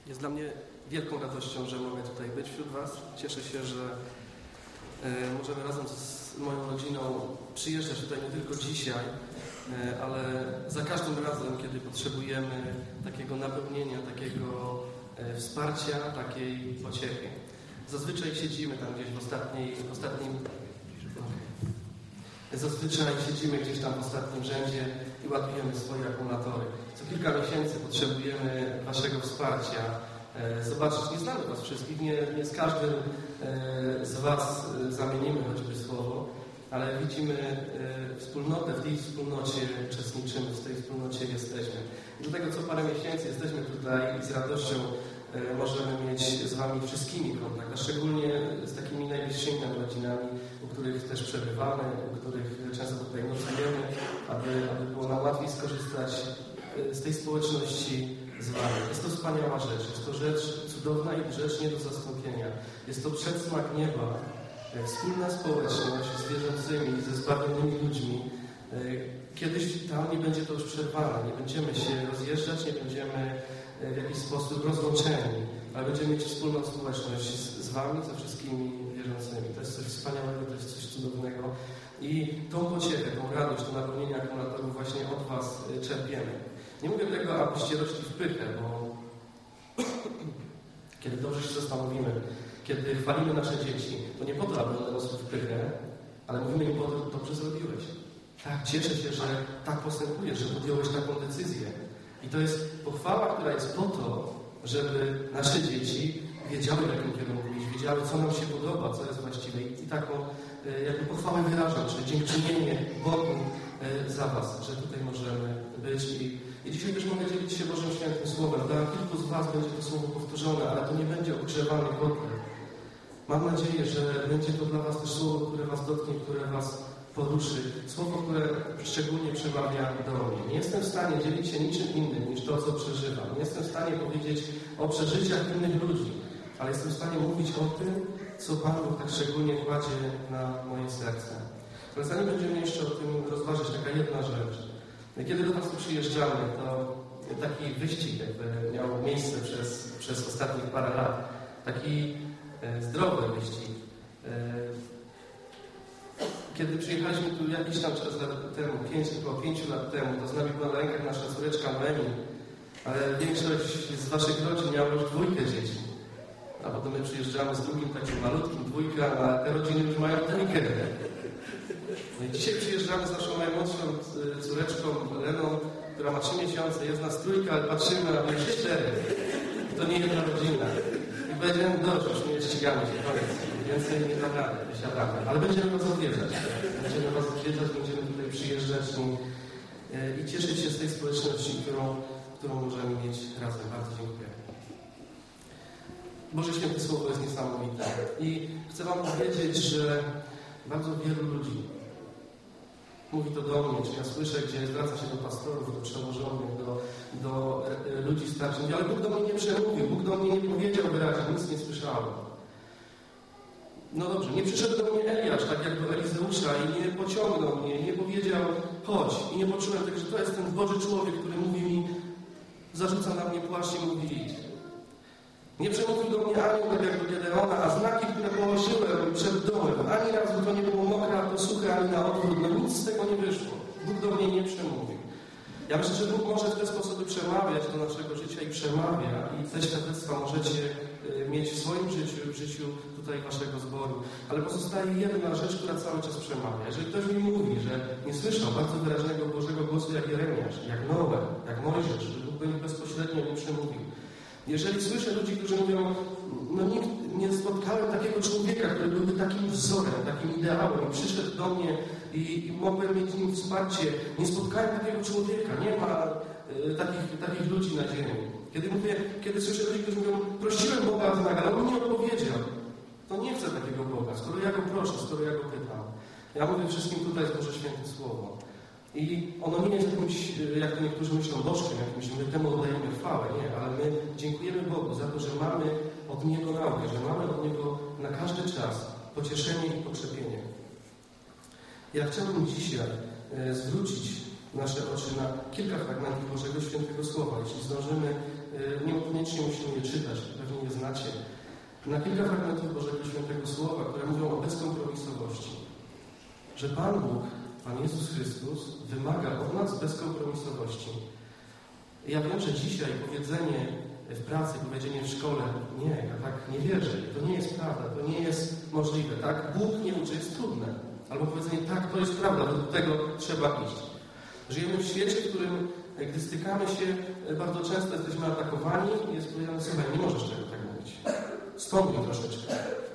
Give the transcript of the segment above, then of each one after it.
Jest dla mnie wielką radością, że mogę tutaj być wśród Was. Cieszę się, że możemy razem z moją rodziną przyjeżdżać tutaj nie tylko dzisiaj, ale za każdym razem, kiedy potrzebujemy takiego napełnienia, takiego wsparcia, takiej pociechy. Zazwyczaj siedzimy tam gdzieś Zazwyczaj siedzimy gdzieś tam w ostatnim rzędzie i ładujemy swoje akumulatory. Co kilka miesięcy potrzebujemy Waszego wsparcia. Zobaczyć, nie znamy Was wszystkich, nie z każdym z Was zamienimy choćby słowo, ale widzimy wspólnotę, w tej wspólnocie uczestniczymy, w tej wspólnocie jesteśmy. I dlatego co parę miesięcy jesteśmy tutaj i z radością możemy mieć z Wami wszystkimi kontakt, a szczególnie z takimi najbliższymi rodzinami, u których też przebywamy, u których często tutaj nocujemy, aby było nam łatwiej skorzystać z tej społeczności z Wami. Jest to wspaniała rzecz, jest to rzecz cudowna i rzecz nie do zastąpienia. Jest to przedsmak nieba, wspólna społeczność z wierzącymi, ze zbawionymi ludźmi. Kiedyś tam nie będzie to już przerwane, nie będziemy się rozjeżdżać, nie będziemy w jakiś sposób rozłączeni, ale będziemy mieć wspólną społeczność z Wami, ze wszystkimi wierzącymi. To jest coś wspaniałego, to jest coś cudownego i tą pociechę, tą radość, to napełnienie akumulatorów właśnie od Was czerpiemy. Nie mówię tego, abyście rośli w pychę, bo kiedy dobrze się zastanowimy, kiedy chwalimy nasze dzieci, to nie po to, aby one rosły w pychę, ale mówimy im po to, dobrze zrobiłeś. Tak, cieszę się, że tak postępujesz, że podjąłeś taką decyzję. I to jest pochwała, która jest po to, żeby nasze dzieci wiedziały, w jakim kierunku iść, wiedziały, co nam się podoba, co jest właściwe. I taką jakby pochwałę wyrażam, czy dziękczynienie Bogu za Was, że tutaj możemy być. I dzisiaj też mogę dzielić się Bożym Świętym Słowem. Dla kilku z Was będzie to słowo powtórzone, ale to nie będzie ogrzewany kotlet. Mam nadzieję, że będzie to dla Was też słowo, które Was dotknie, które Was poruszy. Słowo, które szczególnie przemawia do mnie. Nie jestem w stanie dzielić się niczym innym niż to, co przeżywam. Nie jestem w stanie powiedzieć o przeżyciach innych ludzi, ale jestem w stanie mówić o tym, co Pan Bóg tak szczególnie kładzie na moje serce. Ale zanim będziemy jeszcze o tym rozważyć, taka jedna rzecz. Kiedy do Was tu przyjeżdżamy, to taki wyścig jakby miał miejsce przez ostatnich parę lat. Taki zdrowy wyścig. Kiedy przyjechaliśmy tu jakiś tam czas temu, około 5 lat temu, to z nami była na rękach nasza córeczka Noemi, ale większość z Waszych rodzin miała już 2 dzieci. A potem my przyjeżdżamy z drugim takim malutkim, 2, a te rodziny już mają 3. No i dzisiaj przyjeżdżamy z naszą najmłodszą córeczką Leną, która ma 3 miesiące, jest nas 3, ale patrzymy na mnie 4. To nie jedna rodzina. I powiedziałem, dobrze, już nie ścigamy się, koniec. Więcej nie dam rady, wysiadamy. Ale będziemy Was odwiedzać. Będziemy tutaj przyjeżdżać i cieszyć się z tej społeczności, którą możemy mieć razem. Bardzo dziękuję. Boże Święte Słowo jest niesamowite. I chcę Wam powiedzieć, że bardzo wielu ludzi mówi to do mnie, czy ja słyszę, gdzie zwraca się do pastorów, do przełożonych, do ludzi starszych. Ale Bóg do mnie nie przemówił, Bóg do mnie nie powiedział wyraźnie, nic nie słyszałem. No dobrze, nie przyszedł do mnie Eliasz, tak jak do Elizeusza i nie pociągnął mnie, nie powiedział chodź. I nie poczułem tego, że to jest ten Boży człowiek, który mówi mi, zarzuca na mnie płaszcz i mówi idź. Nie przemówił do mnie anioł, tak jak do Gedeona, a znaki, które położyłem przed domem, ani razu to nie było mokre, a to suche, ani na odwrót. No nic z tego nie wyszło. Bóg do mnie nie przemówił. Ja myślę, że Bóg może w ten sposób przemawiać do naszego życia i przemawia. I te świadectwa możecie mieć w swoim życiu, w życiu tutaj Waszego zboru. Ale pozostaje jedna rzecz, która cały czas przemawia. Jeżeli ktoś mi mówi, że nie słyszał bardzo wyraźnego Bożego głosu jak Jeremiasz, jak Noe, jak Mojżesz, że Bóg do nich bezpośrednio nie przemówił. Jeżeli słyszę ludzi, którzy mówią, no nikt nie spotkałem takiego człowieka, który byłby takim wzorem, takim ideałem i przyszedł do mnie i mogłem mieć nim wsparcie. Nie spotkałem takiego człowieka, nie ma takich ludzi na ziemi. Kiedy słyszę ludzi, którzy mówią, prosiłem Boga o znak, ale on nie odpowiedział, to nie chcę takiego Boga, skoro ja go proszę, skoro ja go pytam. Ja mówię wszystkim tutaj jest Boże Święte Słowo. I ono nie jest jakimś, jak to niektórzy myślą, bożkiem jakimś, my temu oddajemy chwałę, nie, ale my dziękujemy Bogu za to, że mamy od Niego naukę, że mamy od Niego na każdy czas pocieszenie i pokrzepienie. Ja chciałbym dzisiaj zwrócić nasze oczy na kilka fragmentów Bożego Świętego Słowa. Jeśli zdążymy niekoniecznie musimy je czytać, pewnie je znacie, na kilka fragmentów Bożego Świętego Słowa, które mówią o bezkompromisowości. Że Pan Bóg, Pan Jezus Chrystus wymaga od nas bezkompromisowości. Ja wiem, że dzisiaj powiedzenie w pracy, powiedzenie w szkole, nie, ja tak nie wierzę, to nie jest prawda, to nie jest możliwe, tak? Bóg nie uczy, jest trudne. Albo powiedzenie, tak, to jest prawda, do tego trzeba iść. Żyjemy w świecie, w którym, gdy stykamy się, bardzo często jesteśmy atakowani i jest powiedziane, słuchaj, nie możesz tego tak mówić. Stąpnij troszeczkę.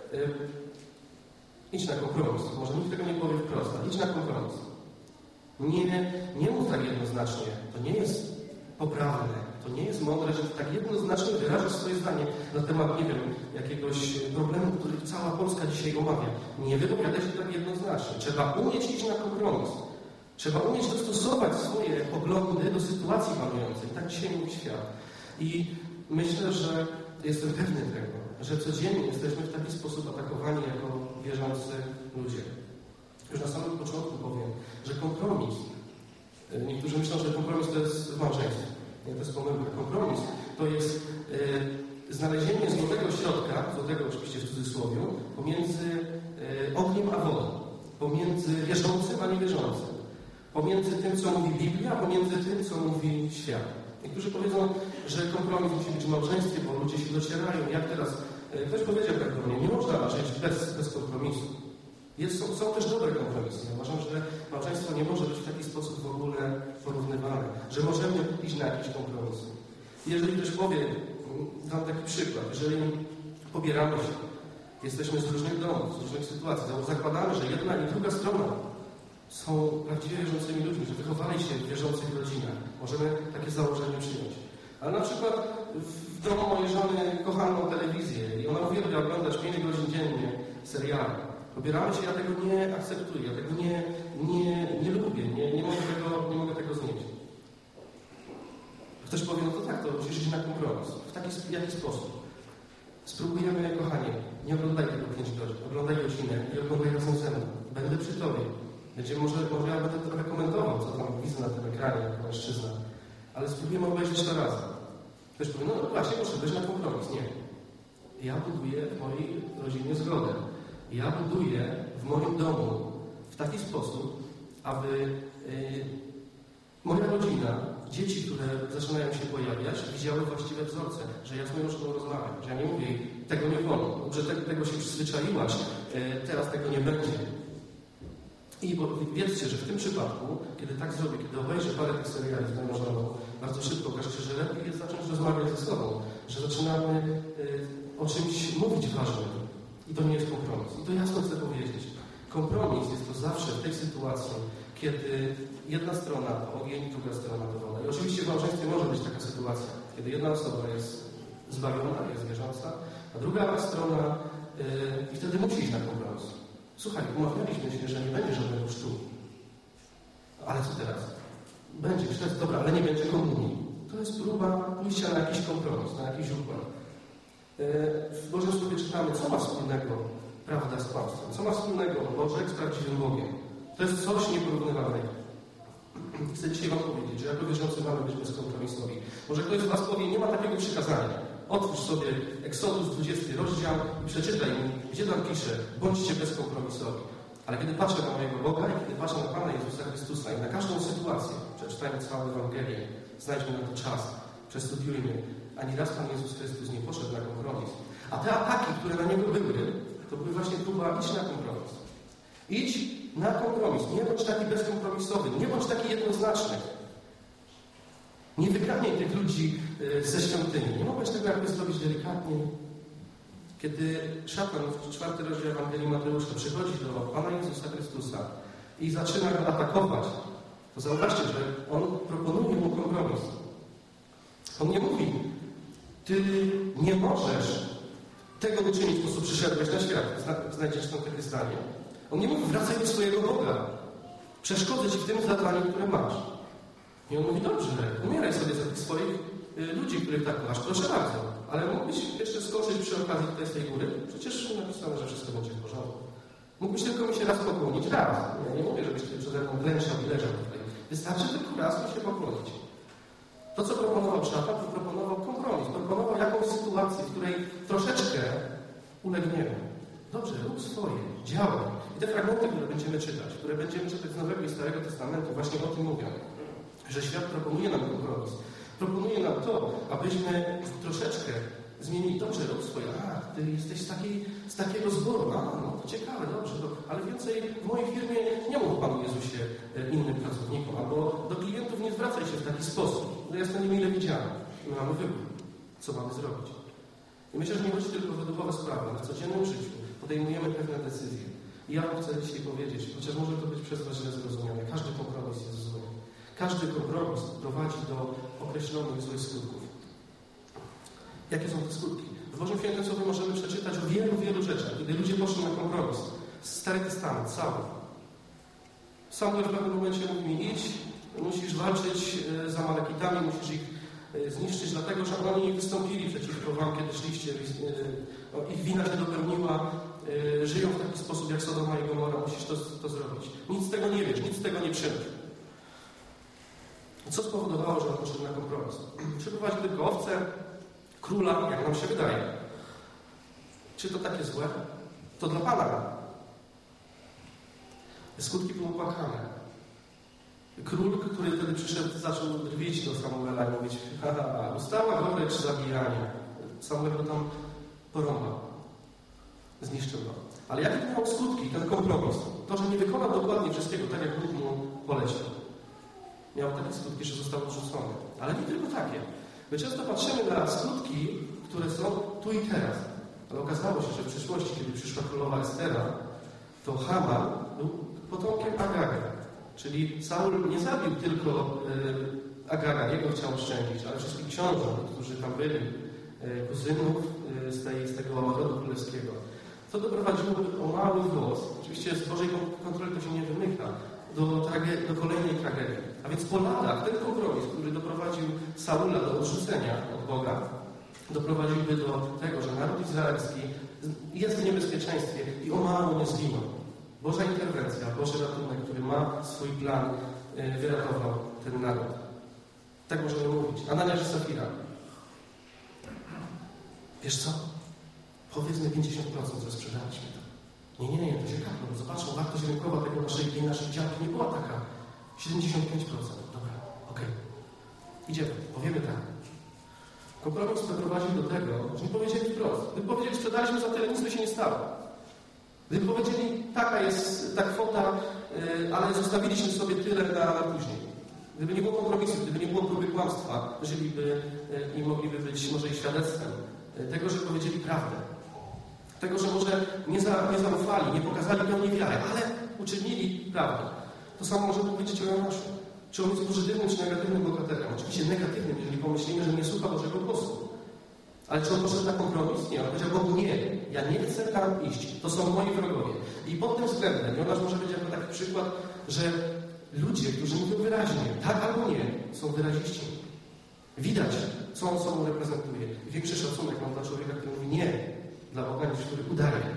Idź na kompromis. Może nikt tego nie powie wprost, ale idź na kompromis. Nie mów tak jednoznacznie. To nie jest poprawne. To nie jest mądre, że tak jednoznacznie wyrażasz swoje zdanie na temat, nie wiem, jakiegoś problemu, który cała Polska dzisiaj omawia. Nie wypowiada się tak jednoznacznie. Trzeba umieć iść na kompromis. Trzeba umieć dostosować swoje poglądy do sytuacji panującej. Tak dzisiaj mówi świat. I myślę, że jestem pewny tego, że codziennie jesteśmy w taki sposób atakowani jako wierzący ludzie. Już na samym początku powiem, że kompromis, niektórzy myślą, że kompromis to jest małżeństwo. Nie, to jest pomyłka. Kompromis to jest znalezienie złotego środka, złotego oczywiście w cudzysłowie, pomiędzy ogniem a wodą, pomiędzy wierzącym a niewierzącym, pomiędzy tym, co mówi Biblia, a pomiędzy tym, co mówi świat. Niektórzy powiedzą, że kompromis musi być w małżeństwie, bo ludzie się docierają. Jak teraz ktoś powiedział tak do mnie, nie można żyć bez kompromisu. Są też dobre kompromisy. Ja uważam, że małżeństwo nie może być w taki sposób w ogóle porównywane, że możemy iść na jakiś kompromis. Jeżeli ktoś powie, dam taki przykład, jeżeli pobieramy się, jesteśmy z różnych domów, z różnych sytuacji, zakładamy, że jedna i druga strona są prawdziwie wierzącymi ludźmi, że wychowali się w wierzących rodzinach. Możemy takie założenie przyjąć. Ale na przykład w domu mojej żony kocham telewizję i ona uwielbia oglądać 5 godzin dziennie seriale. Pobieramy się, ja tego nie akceptuję, ja tego nie lubię, nie mogę tego znieść. Ktoś powie, no to tak, to musisz iść na kompromis. W jaki sposób? Spróbujemy, kochanie, nie oglądaj tego 5 godzin, oglądaj godzinę i oglądaj razem ze mną. Będę przy tobie. Może ja będę trochę komentował, co tam widzę na tym ekranie jako mężczyzna. Ale spróbujemy obejrzeć to razem. Ktoś powie, no właśnie, muszę być na kompromis. Nie. Ja buduję w mojej rodzinie zgodę. Ja buduję w moim domu w taki sposób, aby moja rodzina, dzieci, które zaczynają się pojawiać, widziały właściwe wzorce, że ja z moją żoną rozmawiam, że ja nie mówię, tego nie wolno, że tego się przyzwyczaiłaś, teraz tego nie będzie. I wiedzcie, że w tym przypadku, kiedy tak zrobię, kiedy obejrzę parę tych seriali z moją żoną, bardzo szybko okaże się, że lepiej jest zacząć rozmawiać ze sobą, że zaczynamy o czymś mówić ważnym. I to nie jest kompromis. I to jasno chcę powiedzieć. Kompromis jest to zawsze w tej sytuacji, kiedy jedna strona to ogień, druga strona to woda. I oczywiście w małżeństwie może być taka sytuacja, kiedy jedna osoba jest zbawiona, jest wierząca, a druga strona i wtedy musi iść na kompromis. Słuchaj, umawialiśmy się, że nie będzie żadnego chrztu. Ale co teraz? Będzie chrzest, dobra, ale nie będzie komunii. To jest próba pójścia na jakiś kompromis, na jakiś układ. W Bożym Słowie czytamy, co ma wspólnego prawda z kłamstwem, co ma wspólnego Bożek z prawdziwym Bogiem. To jest coś nieporównywalnego. Chcę dzisiaj wam powiedzieć, że jako wierzący mamy być bezkompromisowi. Może ktoś z was powie, nie ma takiego przykazania. Otwórz sobie Exodus 20 rozdział i przeczytaj mi, gdzie tam pisze, bądźcie bezkompromisowi. Ale kiedy patrzę na mojego Boga i kiedy patrzę na Pana Jezusa Chrystusa i na każdą sytuację, przeczytajmy całą Ewangelię, znajdźmy na to czas, przestudiujmy. Ani raz Pan Jezus Chrystus nie poszedł na kompromis. A te ataki, które na Niego były, to były właśnie próba iść na kompromis. Idź na kompromis. Nie bądź taki bezkompromisowy. Nie bądź taki jednoznaczny. Nie wygarniaj tych ludzi ze świątyni. Nie mogłeś tego jakoś zrobić delikatnie. Kiedy szatan w 4 rozdziale Ewangelii Mateusza przychodzi do Pana Jezusa Chrystusa i zaczyna go atakować, to zauważcie, że on proponuje mu kompromis. On nie mówi, ty nie możesz tego uczynić, po co przyszedłeś na świat. Znajdziesz tam takie zdanie. On nie mówi, wracaj do swojego Boga. Przeszkodzę ci w tym zadaniu, które masz. I on mówi, dobrze, umieraj sobie za tych swoich ludzi, których tak masz. Proszę bardzo. Ale mógłbyś jeszcze skoczyć przy okazji tutaj z tej góry? Przecież napisane, że wszystko będzie w porządku. Mógłbyś tylko mi się raz pokłonić. Ja nie mówię, żebyś ty przede mną glęczał i leżał tutaj. Wystarczy tylko raz mi się pokłonić. To, co proponował szatan, to proponował kompromis. Proponował jakąś sytuację, w której troszeczkę ulegniemy. Dobrze, rób swoje, działaj. I te fragmenty, które będziemy czytać z Nowego i Starego Testamentu, właśnie o tym mówią. Że świat proponuje nam kompromis. Proponuje nam to, abyśmy troszeczkę zmienili. Dobrze, rób swoje. Ty jesteś z takiego zboru. No to ciekawe, dobrze. Ale więcej w mojej firmie nie mów o Panu Jezusie innym pracownikom. Albo do klientów nie zwracaj się w taki sposób. No ja jestem niemile widziany. My mamy wybór. Co mamy zrobić? I myślę, że nie chodzi tylko o duchowe sprawy. W codziennym życiu podejmujemy pewne decyzje. I ja chcę dzisiaj powiedzieć, chociaż może to być przez Was źle zrozumiane, każdy kompromis jest zły. Każdy kompromis prowadzi do określonych złych skutków. Jakie są te skutki? W Bożym Świętym Słowie możemy przeczytać o wielu, wielu rzeczach, kiedy ludzie poszli na kompromis. Stary Testament, Saul. Samuel w pewnym momencie mówi mi, idź, musisz walczyć z Amalekitami, musisz ich zniszczyć, dlatego że oni wystąpili przeciwko wam, kiedy szliście. Ich wina się dopełniła, żyją w taki sposób jak Sodoma i Gomora, musisz to zrobić. Nic z tego nie wiesz, nic z tego nie przyjmiesz. Co spowodowało, że on poszedł na kompromis? Przyprowadził tylko owce, króla, jak nam się wydaje. Czy to takie złe? To dla Pana. Skutki były opłakane. Król, który wtedy przyszedł, zaczął drwić do Samuela i mówić, ustała gorycz zabijania. Samuel go tam porąbał. Zniszczył go. Ale jakie to miało skutki, ten kompromis? To, że nie wykonał dokładnie wszystkiego tak, jak Bóg mu polecił. Miał takie skutki, że został odrzucony. Ale nie tylko takie. My często patrzymy na skutki, które są tu i teraz. Ale okazało się, że w przyszłości, kiedy przyszła królowa Estera, to Haman był potomkiem Agary. Czyli Saul nie zabił tylko Agara, jego chciał oszczędzić, ale wszystkich książąt, którzy tam byli, kuzynów z tego rodu królewskiego. To doprowadziło o mały włos. Oczywiście z Bożej kontroli to się nie wymyka. Do kolejnej tragedii. A więc po latach ten kompromis, który doprowadził Saula do odrzucenia od Boga, doprowadziłby do tego, że naród izraelski jest w niebezpieczeństwie i o mało nie zginął. Boża interwencja, Boży ratunek, który ma swój plan, wyratował ten naród. Tak możemy mówić. Ananiasz i Safira. Wiesz co? Powiedzmy 50%, że sprzedaliśmy to. Nie, to się kapło. Zobaczmy, wartość rynkowa tej naszej działki nie była taka. 75%. Dobra, okej. Idziemy, powiemy tak. Kompromis doprowadził do tego, że nie powiedzieli wprost. Gdyby powiedzieli, sprzedaliśmy za tyle, nic by się nie stało. Gdyby powiedzieli, taka jest ta kwota, ale zostawiliśmy sobie tyle na później. Gdyby nie było kompromisu, gdyby nie było próby kłamstwa, żyliby i mogliby być może i świadectwem tego, że powiedzieli prawdę. Tego, że może nie zaufali, nie pokazali pełni wiary, ale uczynili prawdę. To samo może powiedzieć o Jonaszu. Czy on jest pozytywnym, czy negatywnym bohaterem? Oczywiście negatywnym, jeżeli pomyślimy, że nie słucha Bożego głosu. Ale czy on poszedł na kompromis? Nie. On powiedział Bogu, nie, ja nie chcę tam iść. To są moi wrogowie. I pod tym względem Jonasz może być jako taki przykład, że ludzie, którzy mówią wyraźnie, tak albo nie, są wyraziści. Widać, co on sobą reprezentuje. Większy szacunek mam dla człowieka, który mówi nie, dla Boga, niż który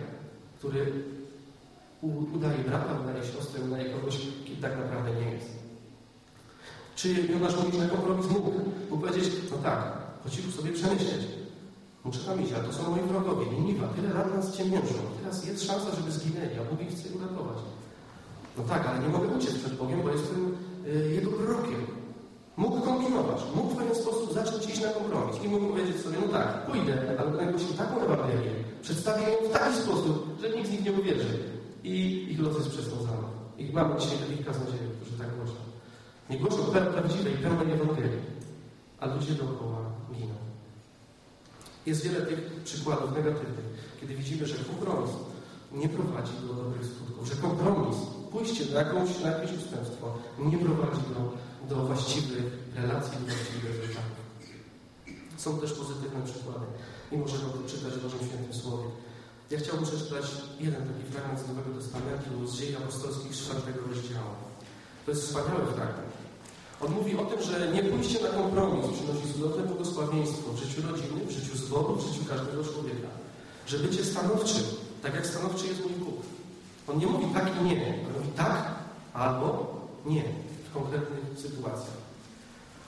udaje brata, udaje siostrę, udaje kogoś, kim tak naprawdę nie jest. Czy Jonasz mówi, że kompromis mógł powiedzieć, no tak, po cichu sobie przemyśleć. Muszę tam iść, ale to są moi wrogowie. Niniwa, tyle lat nas ciemiężą. Teraz jest szansa, żeby zginęli, a Bóg ich chce uratować. No tak, ale nie mogę uciec przed Bogiem, bo jestem Jego prorokiem. Mógł kombinować, mógł w pewien sposób zacząć iść na kompromis i mógł powiedzieć sobie, no tak, pójdę, ale nagłośnię taką Ewangelię, przedstawię ją w taki sposób, że nikt z nich nie uwierzy. I ich los jest przesądzony. I mamy dzisiaj takich kaznodziejów, którzy tak głoszą. Nie głoszą prawdziwej, pełnej Ewangelii, a ludzie dookoła giną. Jest wiele tych przykładów negatywnych, kiedy widzimy, że kompromis nie prowadzi do dobrych skutków, że kompromis, pójście na jakieś ustępstwo nie prowadzi do właściwych relacji, do właściwych rezultatów. Są też pozytywne przykłady i możemy o tym czytać w Bożym Świętym Słowie. Ja chciałbym przeczytać jeden taki fragment z Nowego Testamentu, z Dziejów Apostolskich 4 rozdziału. To jest wspaniały fragment. On mówi o tym, że nie pójście na kompromis przynosi cudowne błogosławieństwo w życiu rodziny, w życiu zboru, w życiu każdego człowieka. Że bycie stanowczym, tak jak stanowczy jest mój Bóg. On nie mówi tak i nie. On mówi tak albo nie w konkretnych sytuacjach.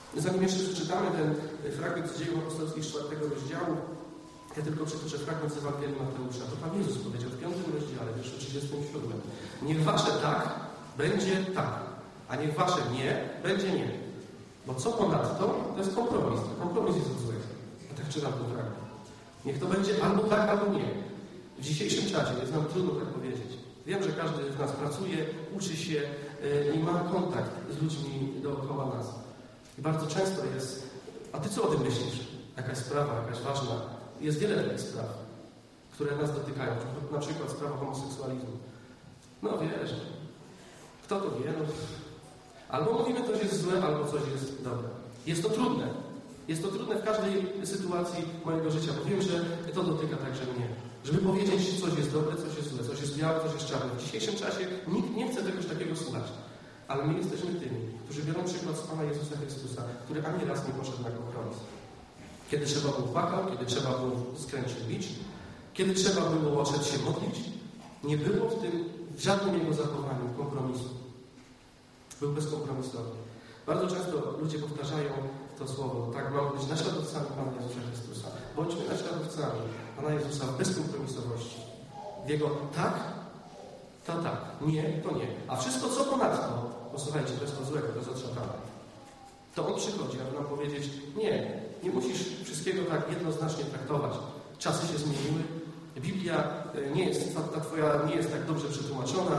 Zanim jeszcze przeczytamy ten fragment z Dziejów Apostolskich 4 rozdziału, ja tylko przytoczę fragment z Ewangelii Mateusza. To Pan Jezus powiedział w 5 rozdziale, wierszu 37. Niech wasze tak będzie tak, a niech wasze nie będzie nie. Bo co ponadto, to jest kompromis. Kompromis jest od złego. Ja tak czytam ten fragment. Niech to będzie albo tak, albo nie. W dzisiejszym czasie jest nam trudno tak powiedzieć. Wiem, że każdy z nas pracuje, uczy się i ma kontakt z ludźmi dookoła nas. I bardzo często jest, a ty co o tym myślisz? Jakaś sprawa, jakaś ważna. Jest wiele takich spraw, które nas dotykają. Na przykład sprawa homoseksualizmu. No wiesz, kto to wie? No, albo mówimy, coś jest złe, albo coś jest dobre. Jest to trudne. Jest to trudne w każdej sytuacji mojego życia, bo wiem, że to dotyka także mnie. Żeby powiedzieć, coś jest dobre, coś jest złe, coś jest białe, coś jest czarne. W dzisiejszym czasie nikt nie chce czegoś takiego słuchać. Ale my jesteśmy tymi, którzy biorą przykład z Pana Jezusa Chrystusa, który ani raz nie poszedł na kompromis. Kiedy trzeba było płakał, kiedy trzeba było skręcić bicz, kiedy trzeba było odszedł się modlić, nie było w tym w żadnym jego zachowaniu kompromisu. Był bezkompromisowy. Bardzo często ludzie powtarzają to słowo, tak, mamy być naśladowcami Pana Jezusa Chrystusa. Bądźmy naśladowcami Pana Jezusa w bezkompromisowości. W Jego tak, to tak, nie, to nie. A wszystko co ponadto, posłuchajcie, to jest od złego, to jest od szatana. To On przychodzi, aby nam powiedzieć, nie musisz wszystkiego tak jednoznacznie traktować. Czasy się zmieniły, Biblia nie jest, ta Twoja nie jest tak dobrze przetłumaczona,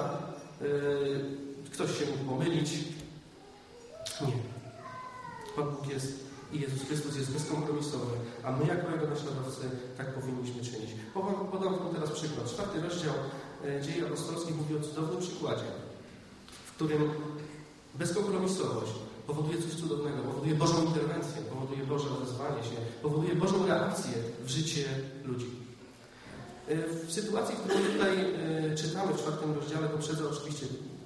ktoś się mógł pomylić. Nie. Pan Bóg jest i Jezus Chrystus jest bezkompromisowy, a my jako Jego naśladowcy tak powinniśmy czynić. Podam Wam teraz przykład. 4 rozdział Dziejów Apostolskich mówi o cudownym przykładzie, w którym bezkompromisowość powoduje coś cudownego, powoduje Bożą interwencję, powoduje Boże odezwanie się, powoduje Bożą reakcję w życie ludzi. W sytuacji, którą tutaj czytamy w 4 rozdziale, poprzedza oczywiście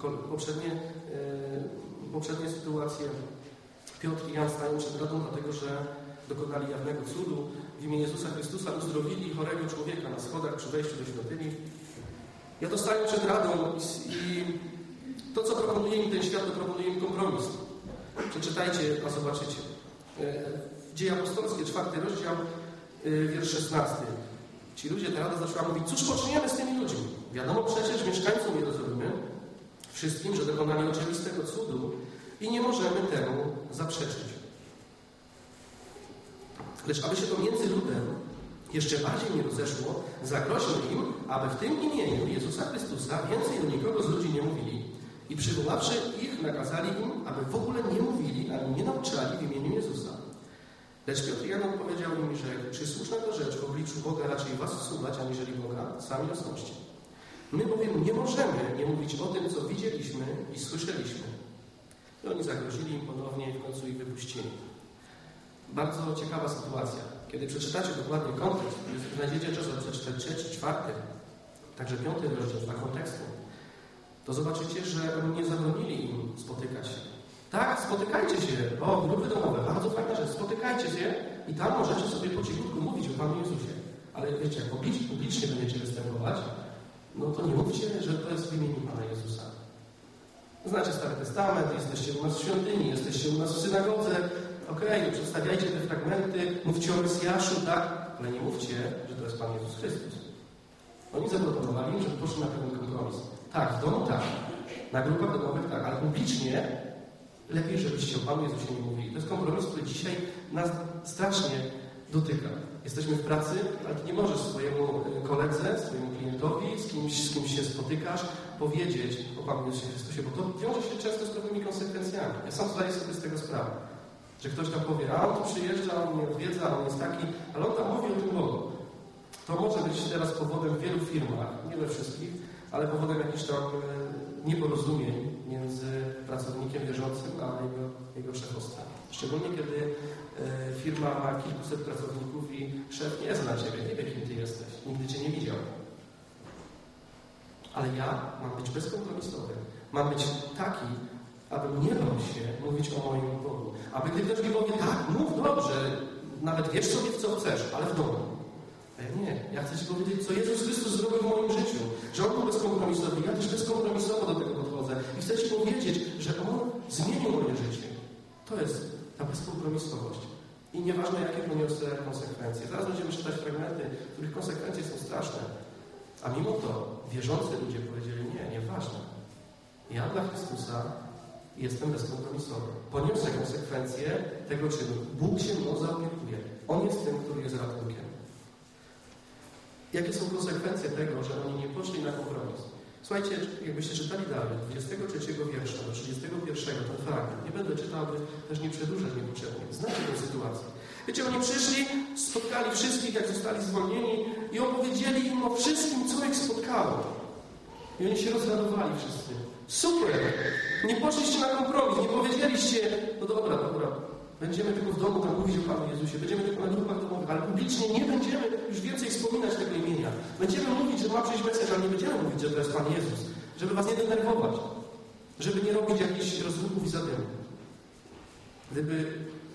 poprzednie sytuacje. Piotr i Jan stają przed radą, dlatego że dokonali jawnego cudu. W imię Jezusa Chrystusa uzdrowili chorego człowieka na schodach przy wejściu do świątyni. Ja to stają przed radą i to, co proponuje im ten świat, to proponuje im kompromis. Przeczytajcie, a zobaczycie. Dzieje apostolskie, 4 rozdział, wiersz 16. Ci ludzie, ta rada zaczęła mówić, cóż poczyniemy z tymi ludźmi? Wiadomo przecież mieszkańcom Jerozolimy, wszystkim, że dokonali oczywistego cudu i nie możemy temu zaprzeczyć. Lecz aby się to między ludem jeszcze bardziej nie rozeszło, zagroźmy im, aby w tym imieniu Jezusa Chrystusa więcej do nikogo z ludzi nie mówili i przywoławszy ich, nakazali im, aby w ogóle nie mówili ani nie nauczali w imieniu Jezusa. Lecz Piotr Jan odpowiedział im, że czy słuszna to rzecz w obliczu Boga raczej was słuchać, aniżeli Boga, sami osądźcie. My bowiem nie możemy nie mówić o tym, co widzieliśmy i słyszeliśmy. I oni zagrozili im ponownie i w końcu ich wypuścili. Bardzo ciekawa sytuacja. Kiedy przeczytacie dokładnie kontekst, znajdziecie czas przeczytać 3, 4, także 5 rozdział dla kontekstu, to zobaczycie, że nie zabronili im spotykać się. Tak, spotykajcie się. O, grupy domowe, bardzo fajna rzecz. Spotykajcie się i tam możecie sobie po cichutku mówić o Panu Jezusie. Ale wiecie, jak publicznie będziecie występować, no to nie mówcie, że to jest w imieniu Pana Jezusa. Znacie Stary Testament, jesteście u nas w świątyni, jesteście u nas w synagodze. Okej, przedstawiajcie te fragmenty, mówcie o Mesjaszu, tak? Ale nie mówcie, że to jest Pan Jezus Chrystus. Oni zaproponowali, żeby poszli na pewien kompromis. Tak, w domu tak, na grupach domowych tak, ale publicznie lepiej, żebyście o Panu Jezusie nie mówili. To jest kompromis, który dzisiaj nas strasznie dotyka. Jesteśmy w pracy, ale ty nie możesz swojemu koledze, swojemu klientowi, z kimś się spotykasz, powiedzieć o Panu Jezusie Chrystusie, bo to wiąże się często z pewnymi konsekwencjami. Ja sam zdaję sobie z tego sprawę. Że ktoś tam powie, a on tu przyjeżdża, on mnie odwiedza, on jest taki, ale on tam mówi o tym Bogu. To może być teraz powodem w wielu firmach, nie we wszystkich, ale powodem jakichś tam nieporozumień między pracownikiem wierzącym a jego szefostwem. Szczególnie kiedy firma ma kilkuset pracowników i szef nie zna Ciebie, nie wie, kim Ty jesteś, nigdy Cię nie widział. Ale ja mam być bezkompromisowy. Mam być taki, abym nie bał się mówić o moim Bogu. Aby gdy ktoś mi powie, tak, mów dobrze, nawet wiesz sobie, co chcesz, ale w domu. A ja nie. Ja chcę Ci powiedzieć, co Jezus Chrystus zrobił w moim życiu. Że On był bezkompromisowy. Ja też bezkompromisowo do tego podchodzę. I chcę Ci powiedzieć, że On zmienił moje życie. To jest ta bezkompromisowość. I nieważne, jakie poniosę konsekwencje. Zaraz będziemy czytać fragmenty, których konsekwencje są straszne. A mimo to wierzący ludzie powiedzieli, nieważne. Ja dla Chrystusa jestem bezkompromisowy. Poniosę konsekwencje tego czynu. Bóg się mną zaopiekuje. On jest tym, który jest ratunkiem. Jakie są konsekwencje tego, że oni nie poszli na kompromis? Słuchajcie, jakbyście czytali dalej, 23 wiersza do 31, ten fragment, nie będę czytał, aby też nie przedłużać niepotrzebnie. Znacie tę sytuację. Wiecie, oni przyszli, spotkali wszystkich, jak zostali zwolnieni i opowiedzieli im o wszystkim, co ich spotkało. I oni się rozradowali wszyscy. Super! Nie poszliście na kompromis, nie powiedzieliście, no dobra, będziemy tylko w domu tam mówić o Panu Jezusie, będziemy tylko na grupach domowych, ale publicznie nie będziemy już więcej wspominać tego imienia. Będziemy mówić, że ma przyjść Mesjasz, ale nie będziemy mówić, że to jest Pan Jezus. Żeby was nie denerwować. Żeby nie robić jakichś rozruchów i zadymu. Gdyby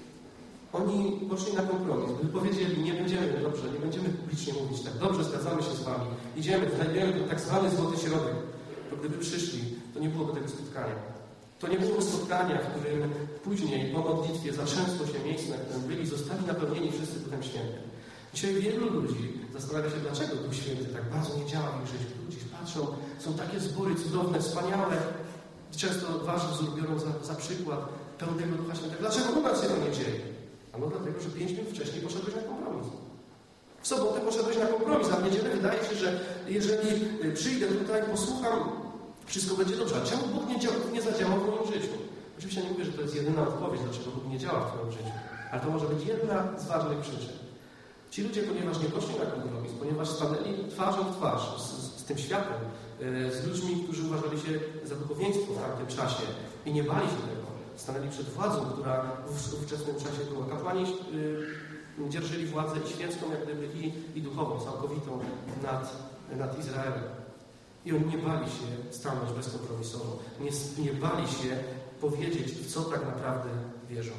oni poszli na kompromis, gdyby powiedzieli, nie będziemy publicznie mówić tak, dobrze, zgadzamy się z wami, idziemy, znajdujemy ten tak zwany złoty środek, to gdyby przyszli, to nie byłoby tego spotkania. To nie było spotkania, w którym później po modlitwie zatrzęsło się miejsce, na którym byli, zostali napełnieni wszyscy Duchem Świętym. Dzisiaj wielu ludzi zastanawia się, dlaczego Duch Święty tak bardzo nie działa w ich życiu. Ludzie patrzą, są takie zbory cudowne, wspaniałe. Często wasz wzór biorą za przykład pełnego Ducha Świętego. Dlaczego u nas się to nie dzieje? Ano dlatego, że 5 minut wcześniej poszedłeś na kompromis. W sobotę poszedłeś na kompromis, a w niedzielę wydaje się, że jeżeli przyjdę tutaj, posłucham, wszystko będzie dobrze. A czemu Bóg nie zadziałał w moim życiu? Oczywiście nie mówię, że to jest jedyna odpowiedź, dlaczego Bóg nie działa w twoim życiu. Ale to może być jedna z ważnych przyczyn. Ci ludzie, ponieważ nie poszli na kompromis, ponieważ stanęli twarzą w twarz z tym światem, z ludźmi, którzy uważali się za duchowieństwo w tamtym czasie i nie bali się tego. Stanęli przed władzą, która w ówczesnym czasie była. Kapłani dzierżyli władzę i świecką, jak gdyby i duchową, całkowitą nad Izraelem. I oni nie bali się stanąć bezkompromisowo. Nie bali się powiedzieć, w co tak naprawdę wierzą.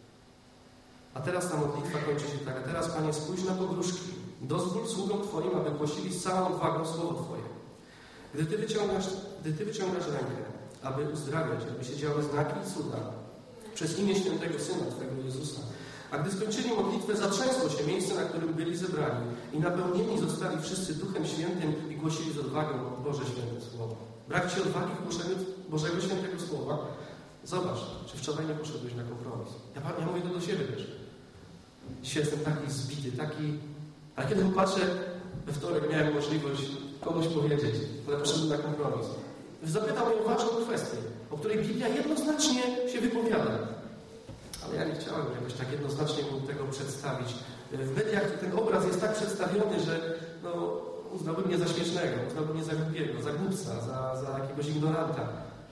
A teraz ta modlitwa kończy się tak. A teraz, Panie, spójrz na pogróżki. Dozwól sługom Twoim, aby głosili z całą odwagą słowo Twoje. Gdy Ty wyciągasz rękę, aby uzdrawiać, aby się działy znaki i cuda, przez imię świętego Syna Twego Jezusa. A gdy skończyli modlitwę, zatrzęsło się miejsce, na którym byli zebrani i napełnieni zostali wszyscy Duchem Świętym i głosili z odwagą Boże Święte Słowo. Brak Ci odwagi w głoszeniu Bożego Świętego Słowa? Zobacz, czy wczoraj nie poszedłeś na kompromis. Ja mówię to do siebie też. Dzisiaj jestem taki zbity, ale kiedy popatrzę, we wtorek miałem możliwość komuś powiedzieć, ale poszedłem na kompromis. Zapytał mnie o ważną kwestię, o której Biblia jednoznacznie się wypowiada. Ale ja nie chciałem jakoś tak jednoznacznie mu tego przedstawić. W mediach ten obraz jest tak przedstawiony, że uznałbym mnie za śmiesznego, uznałbym mnie za głupiego, za głupca, za jakiegoś ignoranta.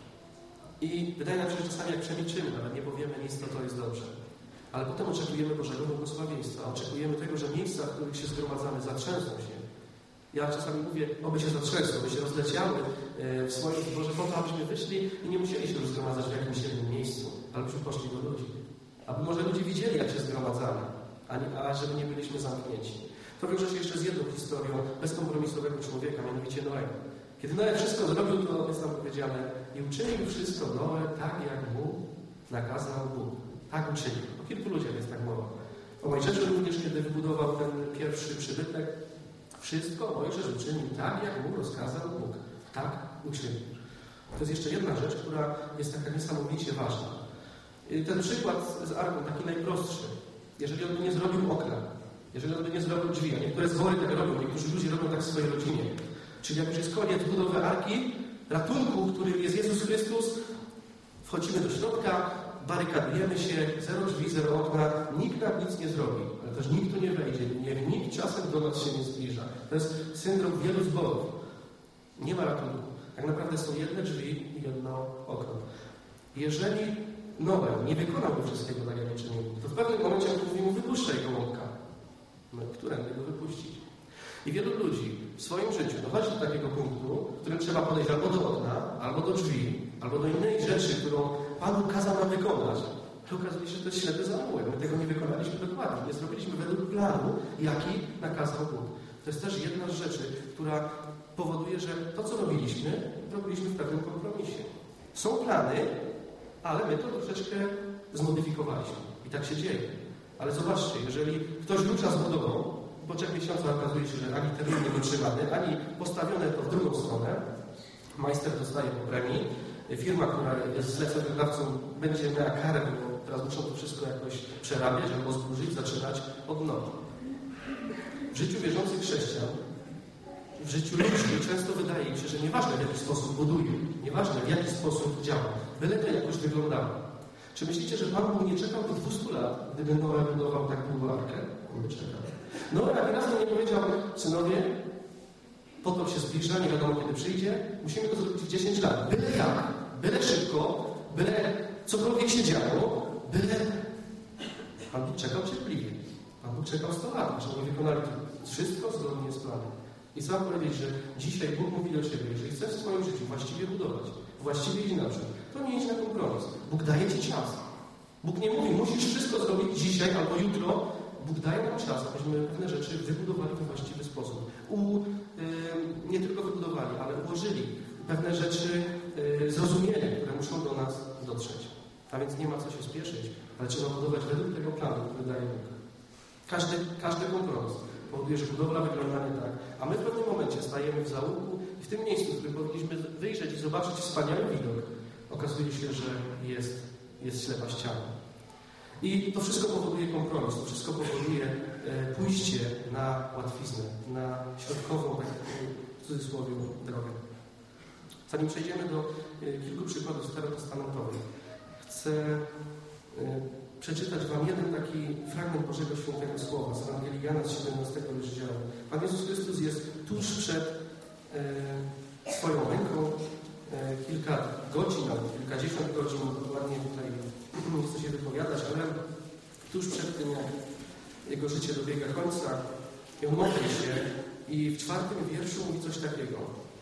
I wydaje nam się, że czasami jak przemilczymy, nawet nie powiemy nic, to jest dobrze. Ale potem oczekujemy Bożego błogosławieństwa. Oczekujemy tego, że miejsca, w których się zgromadzamy, zatrzęsą się. Ja czasami mówię, oby się zatrzęsły, by się rozleciały w swoim zborze po to, abyśmy wyszli i nie musieli się już zgromadzać w jakimś jednym miejscu, ale byśmy poszli do ludzi. Aby może ludzie widzieli, jak się zgromadzamy, a żeby nie byliśmy zamknięci. To wiąże się jeszcze z jedną historią bezkompromisowego człowieka, mianowicie Noego. Kiedy Noe wszystko zrobił, to jest tam powiedziane, i uczynił wszystko Noe tak, jak mu nakazał Bóg. Tak uczynił. O kilku ludziach jest tak mowa. O Mojżeszu również, kiedy wybudował ten pierwszy przybytek, wszystko Mojżesz uczynił tak, jak mu rozkazał Bóg. Tak uczynił. To jest jeszcze jedna rzecz, która jest taka niesamowicie ważna. Ten przykład z Arką, taki najprostszy. Jeżeli on by nie zrobił okna, jeżeli on by nie zrobił drzwi, a niektóre zbory tak robią, niektórzy ludzie robią tak w swojej rodzinie. Czyli jak już jest koniec budowy Arki, ratunku, którym jest Jezus Chrystus, wchodzimy do środka, barykadujemy się, 0 drzwi, 0 okna, nikt nam nic nie zrobi, ale też nikt tu nie wejdzie, nikt czasem do nas się nie zbliża. To jest syndrom wielu zborów. Nie ma ratunku. Tak naprawdę są jedne drzwi i jedno okno. Jeżeli Noe nie wykonałby wszystkiego tak, jak uczynił, to w pewnym momencie mówi mu, wypuszczaj gołąbka. No, którędy go wypuścić? I wielu ludzi w swoim życiu dochodzi do takiego punktu, w którym trzeba podejść albo do okna, albo do drzwi, albo do innej rzeczy, którą Pan kazał nam wykonać. I okazuje się, że to jest ślepy zaułek. My tego nie wykonaliśmy dokładnie. Nie zrobiliśmy według planu, jaki nakazał Bóg. To jest też jedna z rzeczy, która powoduje, że to, co robiliśmy w pewnym kompromisie. Są plany, ale my to troszeczkę zmodyfikowaliśmy. I tak się dzieje. Ale zobaczcie, jeżeli ktoś rusza z budową, po 3 miesiącach okazuje się, że ani termin nie dotrzymany, ani postawione to w drugą stronę, majster dostaje po premii, firma, która jest zleceniodawcą, będzie miała karę, bo teraz muszą to wszystko jakoś przerabiać, albo zburzyć, zaczynać od nowa. W życiu wierzących chrześcijan, w życiu ludzi często wydaje mi się, że nieważne w jaki sposób buduje, nieważne w jaki sposób działa, byle to jakoś wyglądało. Czy myślicie, że Pan Bóg nie czekał do 200 lat, gdyby Noe budował tak długo arkę? On by czekał. Noe ani razu nie powiedział, synowie, potop się zbliża, nie wiadomo kiedy przyjdzie, musimy to zrobić w 10 lat. Byle jak, byle szybko, byle cokolwiek się działo, byle... Pan Bóg czekał cierpliwie. Pan Bóg czekał 100 lat, żeby wykonali wszystko zgodnie z planem. I chcę powiedzieć, że dzisiaj Bóg mówi do Ciebie, jeżeli chcesz w swoim życiu właściwie budować, właściwie iść naprzód, to nie idź na kompromis. Bóg daje Ci czas. Bóg nie mówi, musisz wszystko zrobić dzisiaj albo jutro. Bóg daje nam czas, abyśmy pewne rzeczy wybudowali w właściwy sposób. Nie tylko wybudowali, ale ułożyli. Pewne rzeczy zrozumieli, które muszą do nas dotrzeć. A więc nie ma co się spieszyć, ale trzeba budować według tego planu, który daje Bóg. Każdy kompromis powoduje, że budowla wygląda nie tak. A my w pewnym momencie stajemy w zaułku i w tym miejscu, w którym powinniśmy wyjrzeć i zobaczyć wspaniały widok, okazuje się, że jest ślepa ściana. I to wszystko powoduje kompromis, to wszystko powoduje pójście na łatwiznę, na środkową, tak w cudzysłowie, drogę. Zanim przejdziemy do kilku przykładów starotestamentowych, chcę przeczytać Wam jeden taki fragment Bożego Świętego Słowa z Ewangelii Jana z 17 rozdziału. Pan Jezus Chrystus jest tuż przed swoją ręką, kilka godzin, albo kilkadziesiąt godzin, dokładnie tutaj nie chcę się wypowiadać, ale tuż przed tym, jak jego życie dobiega końca, on modli się i w 4 wierszu mówi coś takiego.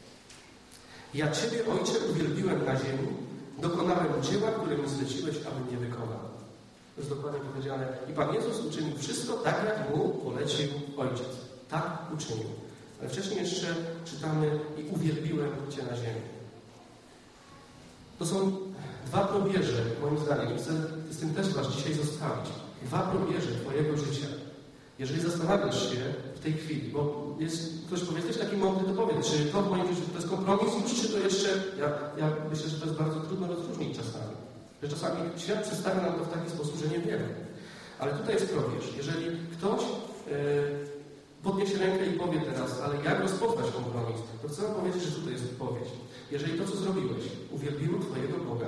Ja Ciebie, Ojcze, uwielbiłem na ziemi, dokonałem dzieła, które mi zleciłeś, aby mnie wykonał. To jest dokładnie powiedziane. I Pan Jezus uczynił wszystko tak, jak Mu polecił Ojciec. Tak uczynił. Ale wcześniej jeszcze czytamy i uwielbiłem Cię na ziemi. To są 2 probierze, moim zdaniem. Chcę z tym też Was dzisiaj zostawić. 2 probierze Twojego życia. Jeżeli zastanawiasz się w tej chwili, bo ktoś powie, jesteś taki mądry, to powiedz, czy to w moim życiu to jest kompromis, czy to jeszcze... Ja myślę, że to jest bardzo trudno rozróżnić czasami. Że czasami świat przedstawia nam to w taki sposób, że nie wiemy. Ale tutaj jest probierz. Jeżeli ktoś podniesie rękę i powie teraz, ale jak rozpoznać kompromis, to chcę Wam powiedzieć, że tutaj jest odpowiedź. Jeżeli to, co zrobiłeś, uwielbiło Twojego Boga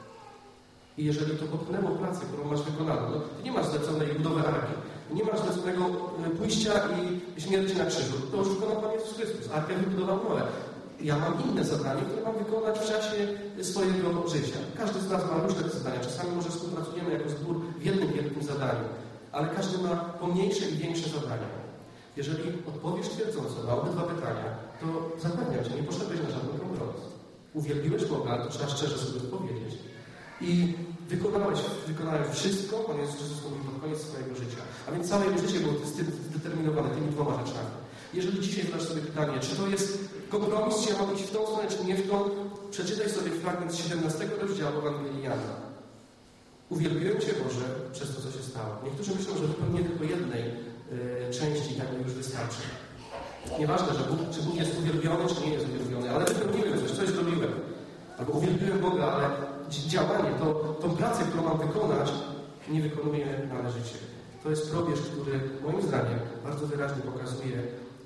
i jeżeli to popchnęło pracę, którą masz wykonaną, no, Ty nie masz zleconej budowy arki, nie masz zleconego pójścia i śmierci na krzyżu, to już wykonał Pan Jezus Chrystus. Arkę wybudował Noe. Ja mam inne zadanie, które mam wykonać w czasie swojego życia. Każdy z nas ma różne zadania. Czasami może współpracujemy jako zbór w jednym wielkim zadaniu, ale każdy ma pomniejsze i większe zadania. Jeżeli odpowiesz twierdząco na obydwa pytania, to zapewniam Cię, nie poszedłeś na żaden kompromis. Uwielbiłeś Boga, to trzeba szczerze sobie odpowiedzieć. I wykonałeś wszystko, Pan Jezus Chrystus mówił pod koniec swojego życia. A więc całe jego życie było zdeterminowane tymi 2 rzeczami. Jeżeli dzisiaj zadasz sobie pytanie, czy to jest kompromis, czy ja mam iść w tą stronę, czy nie w tą, przeczytaj sobie fragment z 17 rozdziału Ewangelii Jana. Uwielbiłem Cię, Boże, przez to, co się stało. Niektórzy myślą, że wypełnienie tylko jednej części tak mi już wystarczy. Nieważne, czy Bóg jest uwielbiony, czy nie jest uwielbiony, ale wypełniłem coś zrobiłem. Albo uwielbiłem Boga, ale działanie, tą pracę, którą mam wykonać, nie wykonuję należycie. To jest probierz, który moim zdaniem bardzo wyraźnie pokazuje,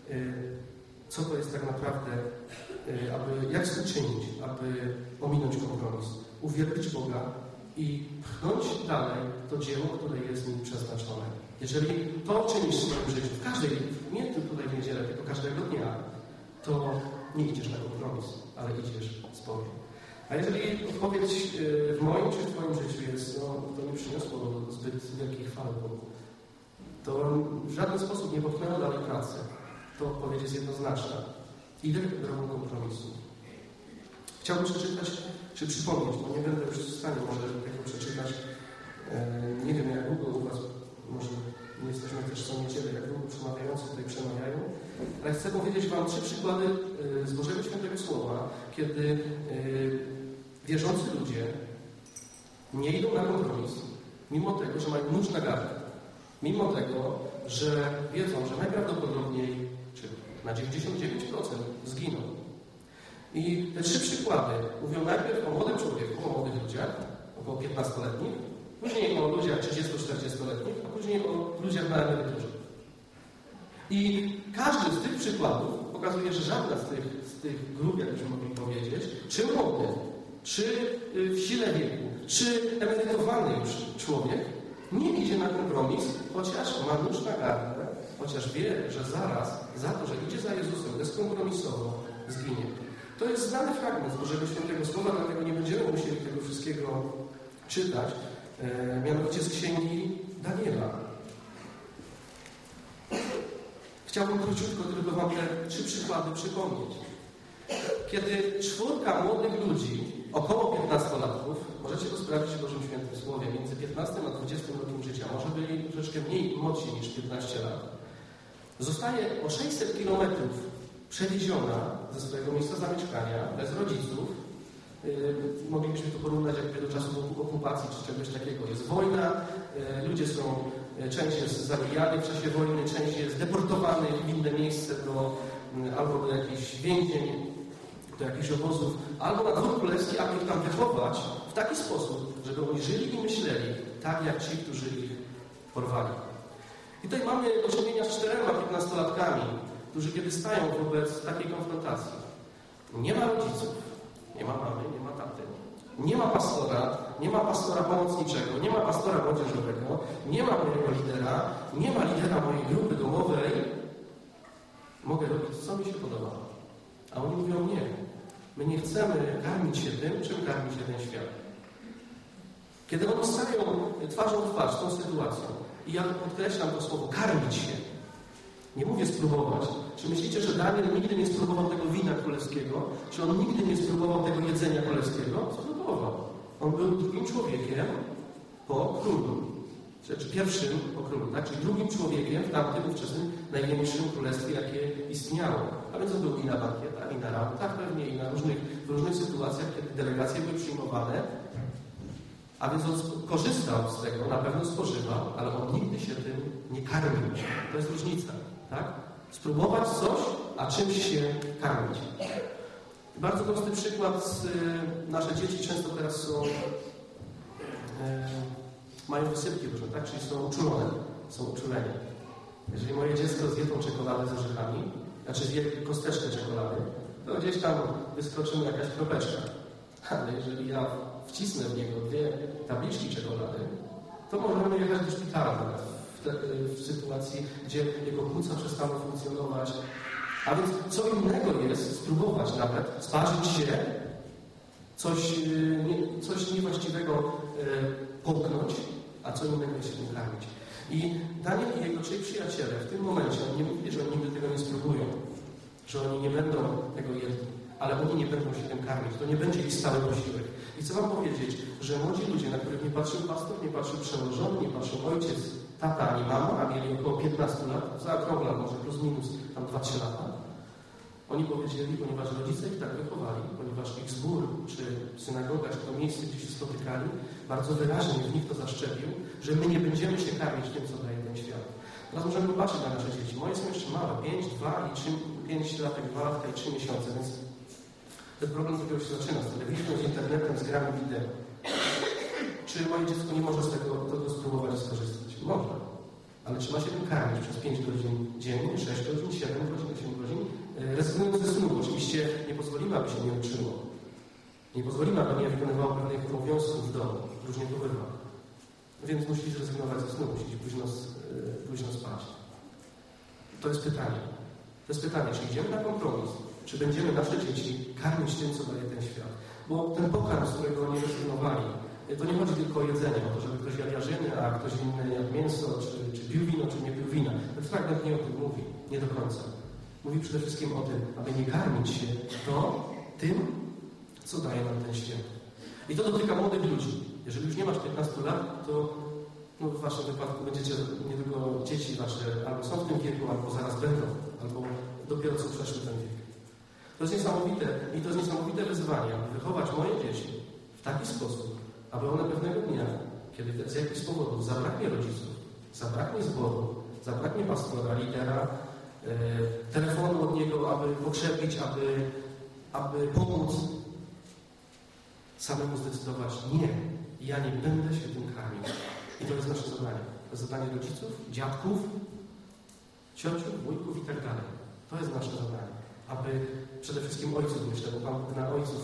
co to jest tak naprawdę, jak współczynić, aby ominąć kompromis, uwielbić Boga i pchnąć dalej to dzieło, które jest nim przeznaczone. Jeżeli to czynisz w swoim życiu, nie tylko tutaj w niedzielę, tylko każdego dnia, to nie idziesz na kompromis, ale idziesz z Bogiem. A jeżeli odpowiedź w moim czy w Twoim życiu jest, to nie przyniosło zbyt wielkiej chwały Bogu, to w żaden sposób nie popchnęło dalej pracy, to odpowiedź jest jednoznaczna. Idę drogą kompromisu. Chciałbym przeczytać, czy przypomnieć, bo nie będę już w stanie może tego przeczytać. Nie wiem, jak długo u Was, może nie jesteśmy też co niedzielę, jak długo przemawiający tutaj przemawiają, ale chcę powiedzieć Wam 3 przykłady z Bożego Świętego Słowa, kiedy wierzący ludzie nie idą na kompromis, Mimo tego, że mają nóż na gardle. Mimo tego, że wiedzą, że najprawdopodobniej, czy na 99% zginą. I te 3 przykłady mówią najpierw o młodym człowieku, o młodych ludziach, około 15-letnich, później o ludziach 30-40-letnich, a później o ludziach na emeryturze. I każdy z tych przykładów pokazuje, że żadna z tych grup, jak byśmy mogli powiedzieć, czy młody, czy w sile wieku, czy emerytowany już człowiek, nie idzie na kompromis, chociaż ma nóż na gardle, chociaż wie, że zaraz za to, że idzie za Jezusem bezkompromisowo, zginie. To jest znany fragment z Bożego Świętego Słowa, dlatego nie będziemy musieli tego wszystkiego czytać, mianowicie z Księgi Daniela. Chciałbym króciutko tylko wam te 3 przykłady przypomnieć. Kiedy 4 młodych ludzi, około 15-latków, możecie to sprawdzić w Bożym Świętym Słowie, między 15 a 20 rokiem życia, może byli troszeczkę młodsi niż 15 lat, zostaje o 600 kilometrów przewieziona ze swojego miejsca zamieszkania, bez rodziców. Moglibyśmy to porównać jakby do czasów okupacji czy czegoś takiego. Jest wojna, ludzie są, część jest zabijany w czasie wojny, część jest deportowany w inne miejsce albo do jakichś więzień, do jakichś obozów, albo na dwór królewski, aby ich tam wychować w taki sposób, żeby oni żyli i myśleli tak jak ci, którzy ich porwali. I tutaj mamy do czynienia z 4 15-latkami, którzy kiedy stają wobec takiej konfrontacji, nie ma rodziców, nie ma mamy, nie ma taty, nie ma pastora pomocniczego, nie ma pastora młodzieżowego, nie ma mojego lidera, nie ma lidera mojej grupy domowej, mogę robić, co mi się podoba. A oni mówią nie. My nie chcemy karmić się tym, czym karmi się ten świat. Kiedy oni stają twarzą w twarz z tą sytuacją, i ja podkreślam to słowo, karmić się, nie mówię spróbować. Czy myślicie, że Daniel nigdy nie spróbował tego wina królewskiego? Czy on nigdy nie spróbował tego jedzenia królewskiego? Spróbował. On był drugim człowiekiem po królu. Czy pierwszym po królu, tak? Czyli drugim człowiekiem w tamtym ówczesnym największym królestwie, jakie istniało. A więc on był i na bankietach, i na rautach pewnie, i w różnych sytuacjach, kiedy delegacje były przyjmowane. A więc on korzystał z tego, na pewno spożywał, ale on nigdy się tym nie karmił. To jest różnica, tak? Spróbować coś, a czymś się karmić. Bardzo prosty przykład. Nasze dzieci często teraz mają wysypki różne, tak? Czyli są uczulone. Jeżeli moje dziecko zje tą czekoladę z orzechami, znaczy zje kosteczkę czekolady, to gdzieś tam wyskoczy mu jakaś kropeczka. Ale jeżeli ja wcisnę w niego 2 tabliczki czekolady, to możemy jechać do szpitala w sytuacji, gdzie jego płuca przestaną funkcjonować. A więc co innego jest spróbować nawet sparzyć się, coś niewłaściwego połknąć, a co innego jest się tym karmić. I Daniel i jego 3 przyjaciele w tym momencie, oni nie mówili, że oni nigdy tego nie spróbują, że oni nie będą tego jedli, ale oni nie będą się tym karmić. To nie będzie ich stały posiłek. I chcę wam powiedzieć, że młodzi ludzie, na których nie patrzył pastor, nie patrzył przełożony, nie patrzył ojciec, tata ani mama, a mieli około 15 lat, zaokrąglam może plus minus tam 2-3 lata, oni powiedzieli, ponieważ rodzice ich tak wychowali, ponieważ ich zbór, czy synagoga, czy to miejsce, gdzie się spotykali, bardzo wyraźnie w nich to zaszczepił, że my nie będziemy się karmić tym, co daje ten świat. Teraz możemy popatrzeć na nasze dzieci. Moje są jeszcze małe, 5, 2 i 5 latek, 2 latka i 3 miesiące, więc ten problem dopiero się zaczyna z telewizją, z internetem, z grami wideo. Czy moje dziecko nie może z tego spróbować i skorzystać? Może. Ale czy ma się tym karmić przez 5 godzin dziennie, 6 godzin, 7 godzin, 8 godzin? Rezygnując ze snu, oczywiście nie pozwolimy, aby się nie uczyło. Nie pozwolimy, aby nie wykonywało pewnych obowiązków w domu. Różnie to bywa. Więc musisz zrezygnować ze snu, musisz późno spać. To jest pytanie. To jest pytanie, czy idziemy na kompromis, czy będziemy nasze dzieci karmić tym, co daje ten świat. Bo ten pokarm, z którego oni rezygnowali, to nie chodzi tylko o jedzenie, o to, żeby ktoś jadł jarzyny, a ktoś inny jadł mięso, czy pił wino, czy nie pił wina. Ten fragment nie o tym mówi, nie do końca. Mówi przede wszystkim o tym, aby nie karmić się tym, co daje nam ten świat. I to dotyka młodych ludzi. Jeżeli już nie masz 15 lat, to w waszym wypadku będziecie niedługo dzieci wasze albo są w tym wieku, albo zaraz będą, albo dopiero co przeszły ten wiek. To jest niesamowite i to jest niesamowite wyzwanie, aby wychować moje dzieci w taki sposób, aby one pewnego dnia, kiedy z jakichś powodów zabraknie rodziców, zabraknie zboru, zabraknie pastora, lidera, telefonu od niego, aby pokrzepić, aby pomóc, samemu zdecydować, nie, ja nie będę się tym karmił. I to jest nasze zadanie. To jest zadanie rodziców, dziadków, ciociów, wujków i tak dalej. To jest nasze zadanie. Aby przede wszystkim ojców, myślę, bo Pan na ojców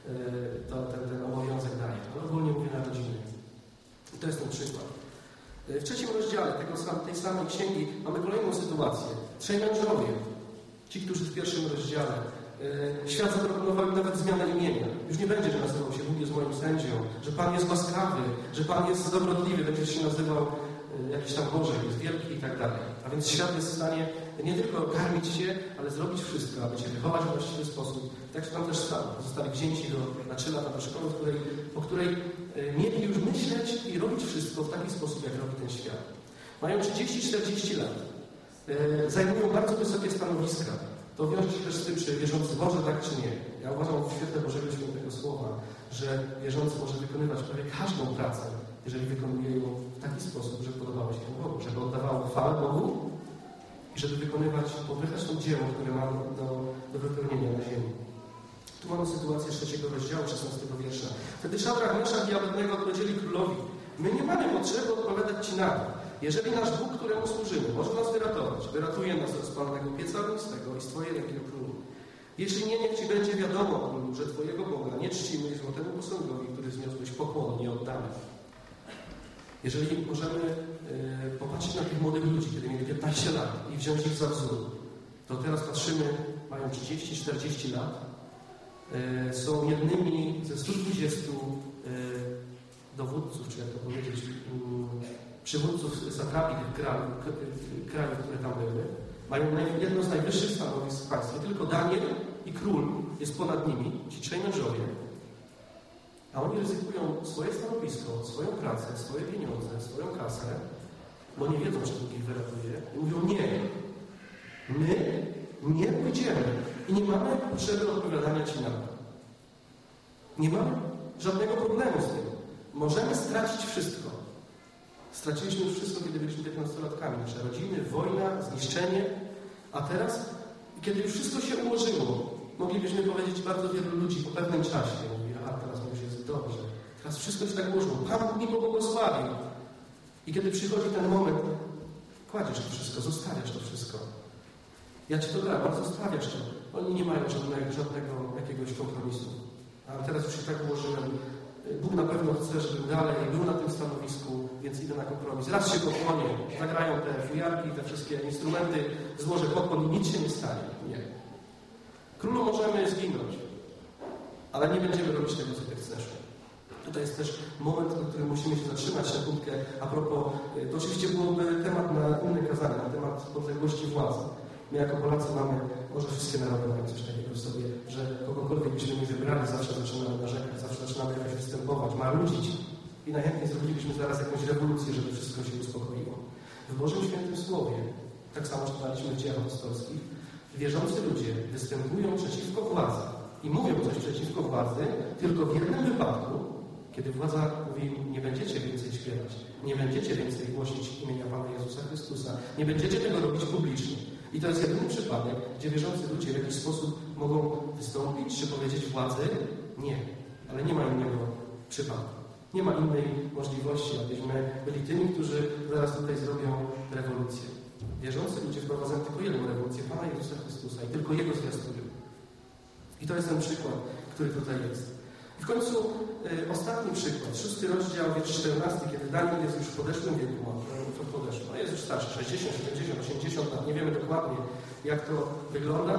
ten obowiązek daje. Ale ogólnie mówię na rodziny. I to jest ten przykład. W 3 rozdziale tej samej księgi mamy kolejną sytuację. 3 mężowie, ci, którzy w 1 rozdziale, świat zaproponował im nawet zmianę imienia. Już nie będzie, że nazywał się Bóg jest moim sędzią, że Pan jest łaskawy, że Pan jest dobrotliwy, będzie się nazywał jakiś tam Boże, jest wielki i tak dalej. A więc świat jest w stanie nie tylko karmić się, ale zrobić wszystko, aby Cię wychować w właściwy sposób. Tak się tam też stało. Zostali wzięci na 3 lata do szkoły, po której mieli już myśleć i robić wszystko w taki sposób, jak robi ten świat. Mają 30-40 lat. Zajmują bardzo wysokie stanowiska. To wiąże się też z tym, czy wierzący może tak, czy nie. Ja uważam w świetle Bożego Świętego Słowa, że wierzący może wykonywać prawie każdą pracę, jeżeli wykonuje ją w taki sposób, że podobało się Bogu, żeby oddawało chwałę Bogu i żeby wykonywać, popychać to dzieło, które ma do wypełnienia na ziemi. Tu mamy sytuację 3 rozdziału, 16 wiersza. Wtedy Szadrach, Meszach i Abednego odpowiedzieli królowi: my nie mamy potrzeby odpowiadać Ci na to. Jeżeli nasz Bóg, któremu służymy, może nas wyratować, wyratuje nas z rozpalonego pieca ognistego i z Twojej ręki okrutnej. Jeśli nie, niech Ci będzie wiadomo, królu, że Twojego Boga nie czcimy i złotemu posągowi, który zniosłeś pokłonu, nie oddamy. Jeżeli możemy popatrzeć na tych młodych ludzi, kiedy mieli 15 lat i wziąć ich za wzór, to teraz patrzymy, mają 30-40 lat, są jednymi ze 120 dowódców, czy jak to powiedzieć, przywódców satrapii tych krajów, które tam były. Mają jedno z najwyższych stanowisk w państwie. Tylko Daniel i król jest ponad nimi, ci 3 mężowie. A oni ryzykują swoje stanowisko, swoją pracę, swoje pieniądze, swoją kasę, bo nie wiedzą, czy Bóg ich wyratuje. I mówią: nie, my nie pójdziemy i nie mamy potrzeby odpowiadania Ci na to. Nie mamy żadnego problemu z tym. Możemy stracić wszystko. Straciliśmy już wszystko, kiedy byliśmy 15-latkami. Nasze rodziny, wojna, zniszczenie. A teraz, kiedy już wszystko się ułożyło, moglibyśmy powiedzieć bardzo wielu ludzi po pewnym czasie. Mówi: a teraz już jest dobrze. Teraz wszystko się tak ułożyło. Pan mi pobłogosławił. I kiedy przychodzi ten moment, kładziesz to wszystko, zostawiasz to wszystko. Ja Ci to dam, ale zostawiasz to. Oni nie mają żadnego jakiegoś kompromisu. Ale teraz już się tak ułożyłem. Bóg na pewno chce, żebym dalej był na tym stanowisku, więc idę na kompromis. Raz się pokłonię, zagrają te fujarki, te wszystkie instrumenty, złożę pokłon i nic się nie stanie. Nie. Królu możemy zginąć, ale nie będziemy robić tego, co Ty chcesz. Tutaj jest też moment, na którym musimy się zatrzymać sekundkę. A propos, to oczywiście byłoby temat na inne kazanie, na temat podległości władzy. My jako Polacy mamy, może wszystkie narody mają coś takiego w sobie, że kogokolwiek byśmy nie wybrali, zawsze zaczynamy narzekać, zawsze zaczynamy jakoś występować, marudzić i najchętniej zrobilibyśmy zaraz jakąś rewolucję, żeby wszystko się uspokoiło. W Bożym Świętym Słowie, tak samo czytaliśmy w Dziejach Apostolskich, wierzący ludzie występują przeciwko władzy i mówią coś przeciwko władzy tylko w jednym wypadku, kiedy władza mówi: nie będziecie więcej śpiewać, nie będziecie więcej głosić imienia Pana Jezusa Chrystusa, nie będziecie tego robić publicznie. I to jest jedyny przypadek, gdzie wierzący ludzie w jakiś sposób mogą wystąpić, czy powiedzieć władzy: nie. Ale nie ma innego przypadku. Nie ma innej możliwości, abyśmy byli tymi, którzy zaraz tutaj zrobią rewolucję. Wierzący ludzie wprowadzają tylko jedną rewolucję, Pana Jezusa Chrystusa, i tylko Jego zwiastują. I to jest ten przykład, który tutaj jest. I w końcu ostatni przykład, 6 rozdział, wiersz 14, kiedy Daniel jest już w podeszłym wieku, no jest już starszy, 60, 70, 80 lat, nie wiemy dokładnie, jak to wygląda.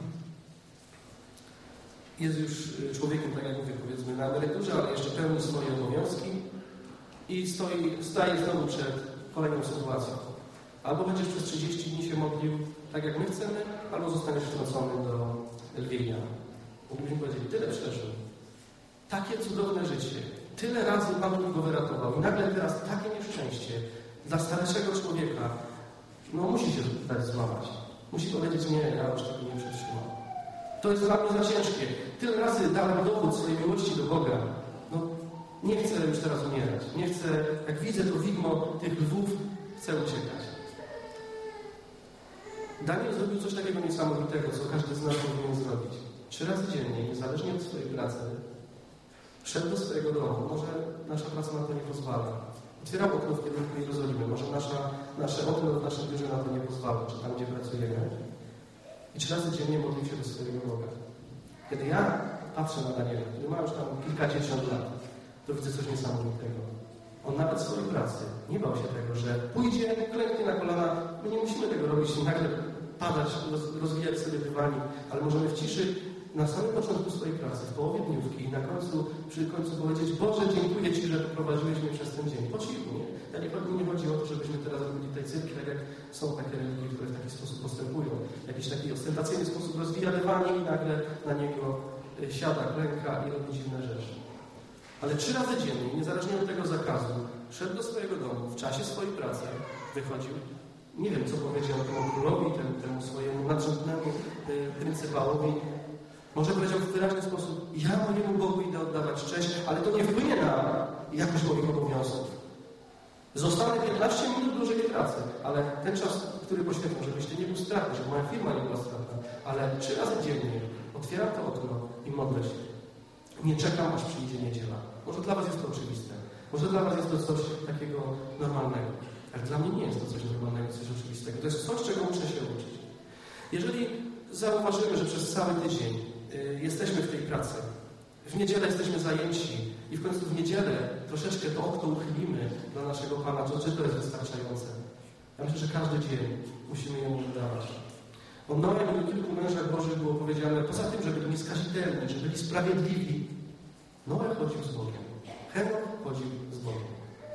Jest już człowiekiem, tak jak mówię, powiedzmy, na emeryturze, ale jeszcze pełni swoje obowiązki i staje znowu przed kolejną sytuacją. Albo będziesz przez 30 dni się modlił tak, jak my chcemy, albo zostaniesz wtrącony do lwienia. Moglibyśmy powiedzieć: tyle przeżył. Takie cudowne życie. Tyle razy Pan go wyratował. I nagle teraz takie nieszczęście dla starszego człowieka, no musi się dać złamać. Musi powiedzieć: nie, ja już tego nie przetrzymam. To jest dla mnie za ciężkie. Tyle razy dałem dowód swojej miłości do Boga. No Nie chcę już teraz umierać. Nie chcę, jak widzę to widmo tych lwów, chcę uciekać. Daniel zrobił coś takiego niesamowitego, co każdy z nas powinien zrobić. 3 razy dziennie, niezależnie od swojej pracy, szedł do swojego domu. Może nasza praca na to nie pozwala. Otwierał okno w kierunku Jerozolimy. Może nasze okno w naszym biurze na to nie pozwala, czy tam, gdzie pracujemy. I 3 razy dziennie modlił się do swojego Boga. Kiedy ja patrzę na Daniela, który ma już tam kilkadziesiąt lat, to widzę coś niesamowitego. On nawet w swojej pracy nie bał się tego, że pójdzie, klęknie na kolana. My nie musimy tego robić, nagle padać, rozwijać sobie dywanik, ale możemy w ciszy na samym początku swojej pracy, w połowie dniówki i na końcu, przy końcu powiedzieć: Boże, dziękuję Ci, że poprowadziłeś mnie przez ten dzień. Po cichu, nie? Ja nie chodzi o to, żebyśmy teraz robili tutaj cyrki, tak jak są takie religie, które w taki sposób postępują. Jakiś taki ostentacyjny sposób rozwija dywanik i nagle na niego siada, klęka i robi dziwne rzeczy. Ale 3 razy dziennie, niezależnie od tego zakazu, szedł do swojego domu, w czasie swojej pracy wychodził. Nie wiem, co powiedział temu królowi, temu swojemu nadrzędnemu pryncypałowi. Może powiedział w wyraźny sposób: ja mojemu Bogu idę oddawać cześć, ale to nie wpłynie na jakość moich obowiązków. Zostanę 15 minut dłużej w pracy, ale ten czas, który poświęcam, żebyście nie był stratny, żeby moja firma nie była stratna, ale 3 razy dziennie otwieram to okno i modlę się. Nie czekam, aż przyjdzie niedziela. Może dla was jest to oczywiste. Może dla was jest to coś takiego normalnego. Ale dla mnie nie jest to coś normalnego, coś oczywistego. To jest coś, czego muszę się uczyć. Jeżeli zauważymy, że przez cały tydzień jesteśmy w tej pracy, w niedzielę jesteśmy zajęci i w końcu w niedzielę troszeczkę to okno uchylimy dla naszego Pana, to czy to jest wystarczające? Ja myślę, że każdy dzień musimy Jemu oddawać. O Noem i o kilku mężach Bożych było powiedziane, poza tym, że byli nieskazitelni, że byli sprawiedliwi, Noe chodził z Bogiem. Henok chodził z Bogiem.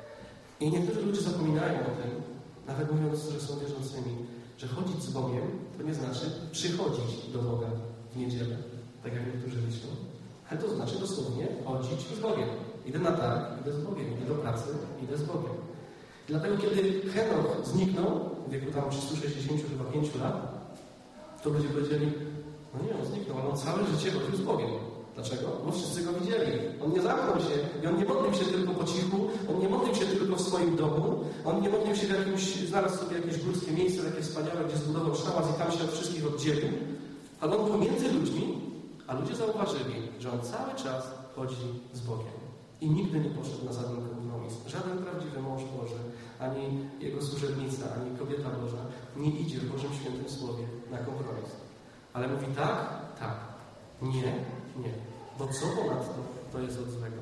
I niektórzy ludzie zapominają o tym, nawet mówiąc, że są wierzącymi, że chodzić z Bogiem to nie znaczy przychodzić do Boga w niedzielę, tak jak niektórzy myślą, ale to znaczy dosłownie chodzić z Bogiem. Idę na targ, idę z Bogiem, idę do pracy, idę z Bogiem. I dlatego, kiedy Henok zniknął, w wieku tam 365 lat, to ludzie powiedzieli: no nie, on zniknął, ale on całe życie chodził z Bogiem. Dlaczego? Bo wszyscy go widzieli. On nie zamknął się i on nie modlił się tylko po cichu, on nie modlił się tylko w swoim domu, on nie modlił się w jakimś, znalazł sobie jakieś górskie miejsce, takie wspaniałe, gdzie zbudował szałas i tam się od wszystkich oddzielił, ale on był między ludźmi, a ludzie zauważyli, że on cały czas chodzi z Bogiem. I nigdy nie poszedł na żaden kompromis. Żaden prawdziwy mąż Boży, ani jego służebnica, ani kobieta Boża nie idzie w Bożym Świętym Słowie na kompromis. Ale mówi tak, tak, nie, nie. Bo co ponadto, to jest od złego.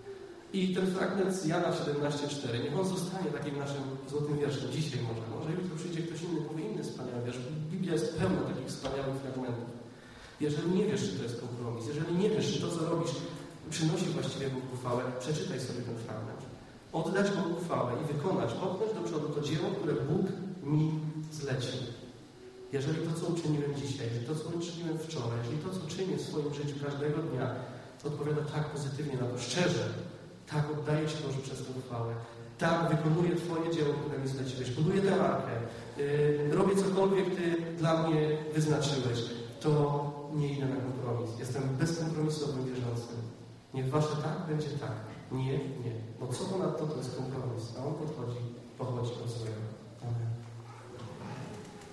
I ten fragment z Jana 17,4, niech on zostanie takim naszym złotym wierszem. Dzisiaj może jutro przyjdzie ktoś inny, powie inny wspaniały wiersz. Biblia jest pełna takich wspaniałych fragmentów. Jeżeli nie wiesz, czy to jest kompromis, jeżeli nie wiesz, czy to, co robisz, przynosi właściwie Bogu chwałę, przeczytaj sobie ten fragment. Oddać Bogu chwałę i wykonać, popchnąć do przodu to dzieło, które Bóg mi zlecił. Jeżeli to, co uczyniłem dzisiaj, jeżeli to, co uczyniłem wczoraj, jeżeli to, co czynię w swoim życiu każdego dnia, to odpowiada tak pozytywnie na to, szczerze, tak oddaję Ci Boże przez tę chwałę, tak wykonuję Twoje dzieło, które mi zleciłeś, buduję tę markę, robię cokolwiek Ty dla mnie wyznaczyłeś, to nie idę na kompromis. Jestem bezkompromisowym wierzącym. Niech Wasze tak będzie tak. Nie, nie. Bo co ponadto to jest kompromis, a on pochodzi od złego. Amen.